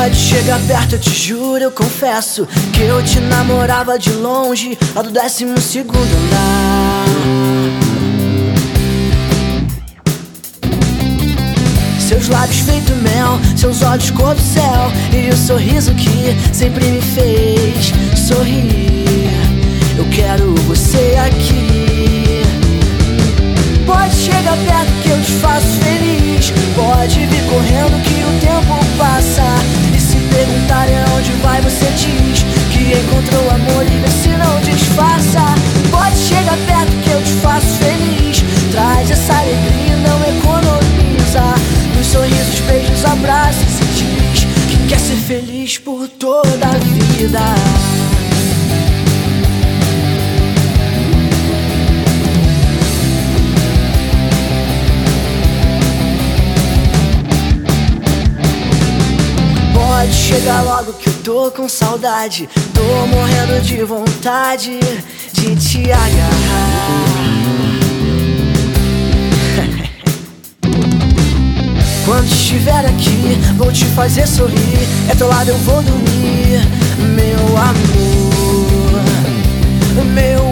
Pode chegar perto, eu te juro, eu confesso que eu te namorava de longe, lá do 12º andar. Seus lábios feito mel, seus olhos cor do céu, e o sorriso que sempre me fez sorrir. Eu quero você aqui. Pode chegar perto que eu te faço feliz. Pode vir correndo que o tempo passa. E se perguntarem aonde vai, você diz que encontrou amor e vê se não disfarça. Pode chegar perto que eu te faço feliz. Traz essa alegria e não economiza. Nos sorrisos, beijos, abraços e diz que quer ser feliz por toda a vida. Pode chegar logo que eu tô com saudade. Tô morrendo de vontade de te agarrar. Quando estiver aqui, vou te fazer sorrir. É teu lado eu vou dormir, meu amor, meu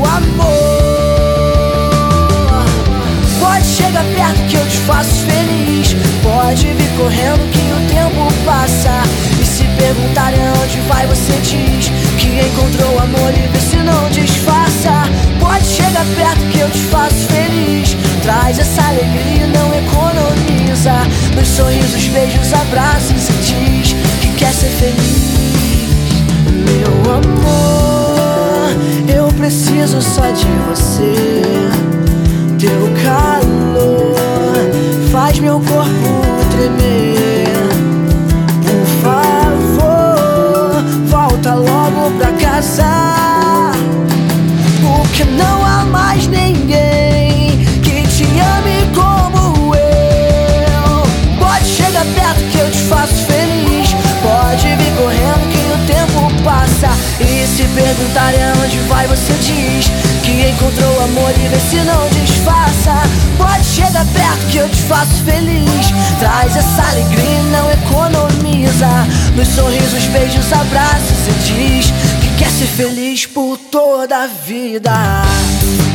amor. Pode chegar perto que eu te faço feliz. Pode vir correndo que o tempo passa. E se perguntarem aonde vai, você diz que encontrou amor e vê se não disfarça. Pode chegar perto que eu te faço feliz. Traz essa alegria e não economiza. Nos sorrisos, beijos, abraços e diz que quer ser feliz. Meu amor, eu preciso só de você. Teu calor faz meu corpo tremer. Por favor, volta logo pra casa, porque não há mais ninguém que te ame como eu. Pode chegar perto que eu te faço feliz. Pode vir correndo que o tempo passa. E se perguntarem aonde vai, você diz que encontrou amor e vê se não disfarça. Pode chegar perto que eu te faço feliz. Traz essa alegria e não economiza. Nos sorrisos, beijos, abraços e diz que quer ser feliz por toda a vida.